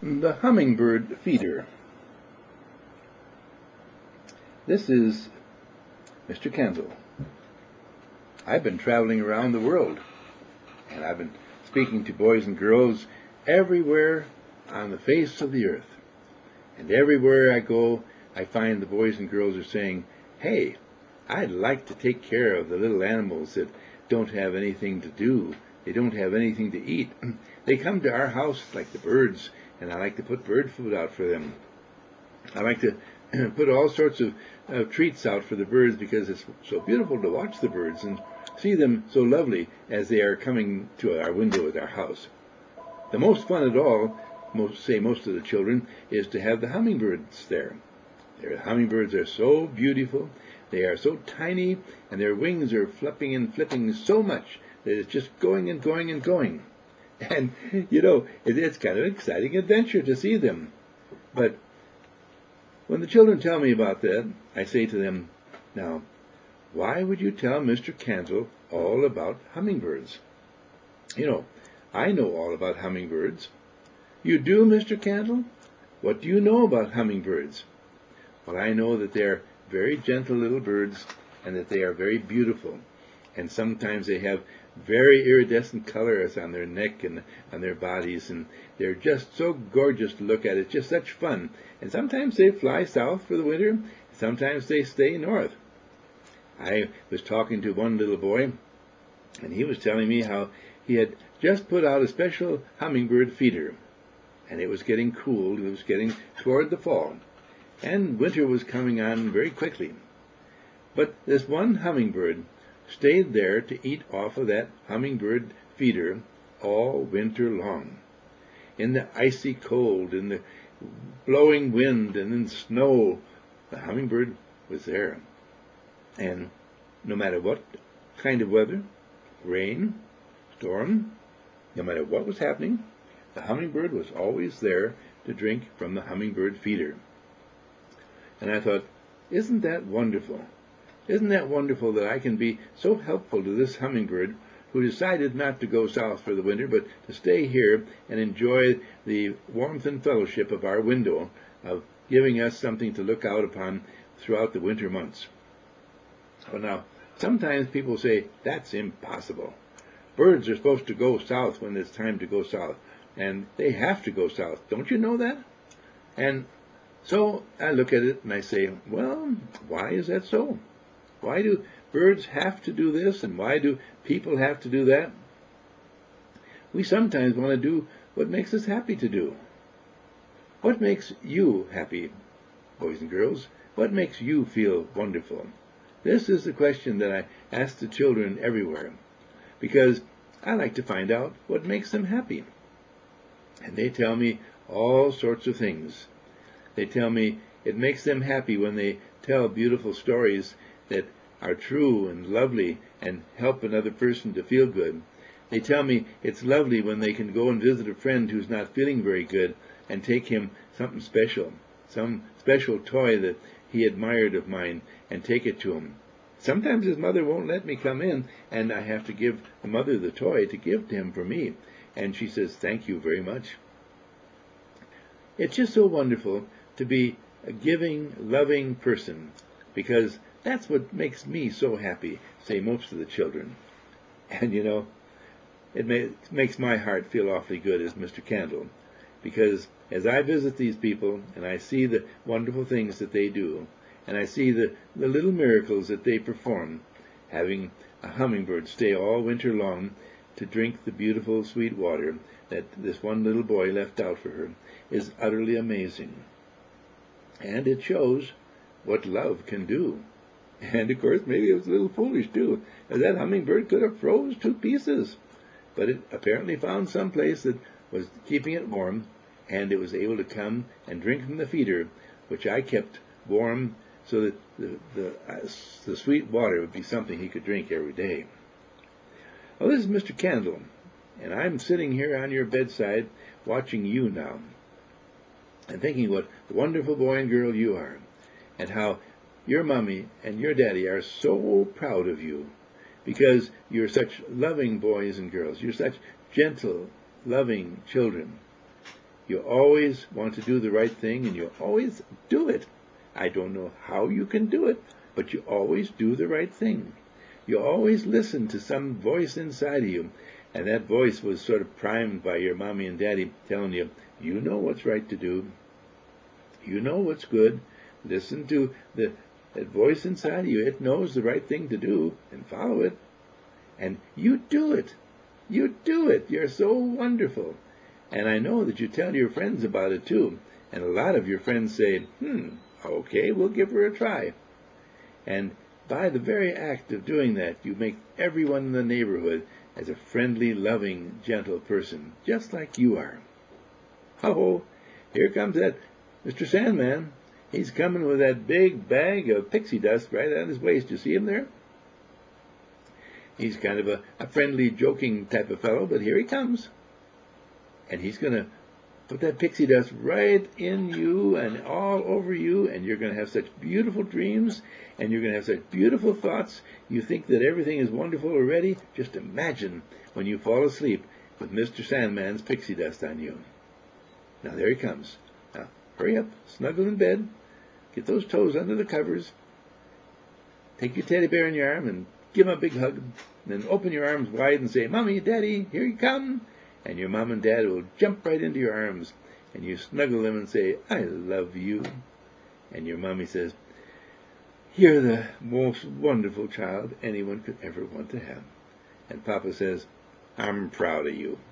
The hummingbird feeder. This is Mr. Kendall. I've been traveling around the world, and I've been speaking to boys and girls everywhere on the face of the earth. And everywhere I go, I find the boys and girls are saying, "Hey, I'd like to take care of the little animals that don't have anything to do. They don't have anything to eat. They come to our house like the birds, and I like to put bird food out for them. I like to put all sorts of treats out for the birds because it's so beautiful to watch the birds and see them so lovely as they are coming to our window at our house. The most fun at all, most of the children, is to have the hummingbirds there. Their hummingbirds are so beautiful, they are so tiny, and their wings are flapping and flipping so much that it's just going and going and going. And, it's kind of an exciting adventure to see them. But when the children tell me about that, I say to them, "Now, why would you tell Mr. Kendall all about hummingbirds?" I know all about hummingbirds. "You do, Mr. Kendall? What do you know about hummingbirds?" "Well, I know that they are very gentle little birds and that they are very beautiful. And sometimes they have very iridescent colors on their neck and on their bodies, and they're just so gorgeous to look at. It's just such fun. And sometimes they fly south for the winter, sometimes they stay north." I was talking to one little boy, and he was telling me how he had just put out a special hummingbird feeder, and it was getting cool. It was getting toward the fall, and winter was coming on very quickly. But this one hummingbird stayed there to eat off of that hummingbird feeder all winter long. In the icy cold, in the blowing wind, and in snow, the hummingbird was there. And no matter what kind of weather, rain, storm, no matter what was happening, the hummingbird was always there to drink from the hummingbird feeder. And I thought, isn't that wonderful? Isn't that wonderful that I can be so helpful to this hummingbird who decided not to go south for the winter, but to stay here and enjoy the warmth and fellowship of our window, of giving us something to look out upon throughout the winter months. Well, now, sometimes people say, that's impossible. Birds are supposed to go south when it's time to go south, and they have to go south. Don't you know that? And so I look at it and I say, well, why is that so? Why do birds have to do this, and why do people have to do that? We sometimes want to do what makes us happy to do. What makes you happy, boys and girls? What makes you feel wonderful? This is the question that I ask the children everywhere, because I like to find out what makes them happy. And they tell me all sorts of things. They tell me it makes them happy when they tell beautiful stories that are true and lovely and help another person to feel good. They tell me it's lovely when they can go and visit a friend who's not feeling very good and take him something special, some special toy that he admired of mine, and take it to him. Sometimes his mother won't let me come in, and I have to give the mother the toy to give to him for me. And she says, "Thank you very much." It's just so wonderful to be a giving, loving person, because that's what makes me so happy, say most of the children. And it makes my heart feel awfully good as Mr. Kendall, because as I visit these people and I see the wonderful things that they do, and I see the little miracles that they perform, having a hummingbird stay all winter long to drink the beautiful sweet water that this one little boy left out for her, is utterly amazing. And it shows what love can do. And of course, maybe it was a little foolish too, as that hummingbird could have froze to pieces. But it apparently found some place that was keeping it warm, and it was able to come and drink from the feeder, which I kept warm so that the sweet water would be something he could drink every day. Well, this is Mr. Kendall, and I'm sitting here on your bedside watching you now, and thinking what a wonderful boy and girl you are, and how your mommy and your daddy are so proud of you, because you're such loving boys and girls. You're such gentle, loving children. You always want to do the right thing, and you always do it. I don't know how you can do it, but you always do the right thing. You always listen to some voice inside of you, and that voice was sort of primed by your mommy and daddy telling you, you know what's right to do. You know what's good. Listen to that voice inside of you. It knows the right thing to do, and follow it. And you do it. You do it. You're so wonderful. And I know that you tell your friends about it too. And a lot of your friends say, okay, we'll give her a try. And by the very act of doing that, you make everyone in the neighborhood as a friendly, loving, gentle person, just like you are. Oh, here comes that Mr. Sandman. He's coming with that big bag of pixie dust right on his waist. You see him there? He's kind of a friendly, joking type of fellow, but here he comes. And he's going to put that pixie dust right in you and all over you, and you're going to have such beautiful dreams, and you're going to have such beautiful thoughts. You think that everything is wonderful already. Just imagine when you fall asleep with Mr. Sandman's pixie dust on you. Now, there he comes. Now, hurry up, snuggle in bed, get those toes under the covers, take your teddy bear in your arm and give him a big hug, and then open your arms wide and say, Mommy, Daddy, here you come. And your mom and dad will jump right into your arms, and you snuggle them and say, I love you. And your mommy says, you're the most wonderful child anyone could ever want to have. And Papa says, I'm proud of you.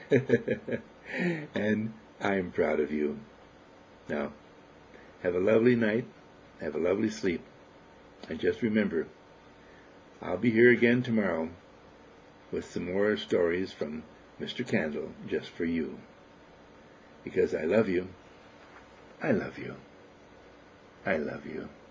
And I'm proud of you. Now, have a lovely night, have a lovely sleep, and just remember, I'll be here again tomorrow with some more stories from Mr. Candle, just for you. Because I love you. I love you. I love you.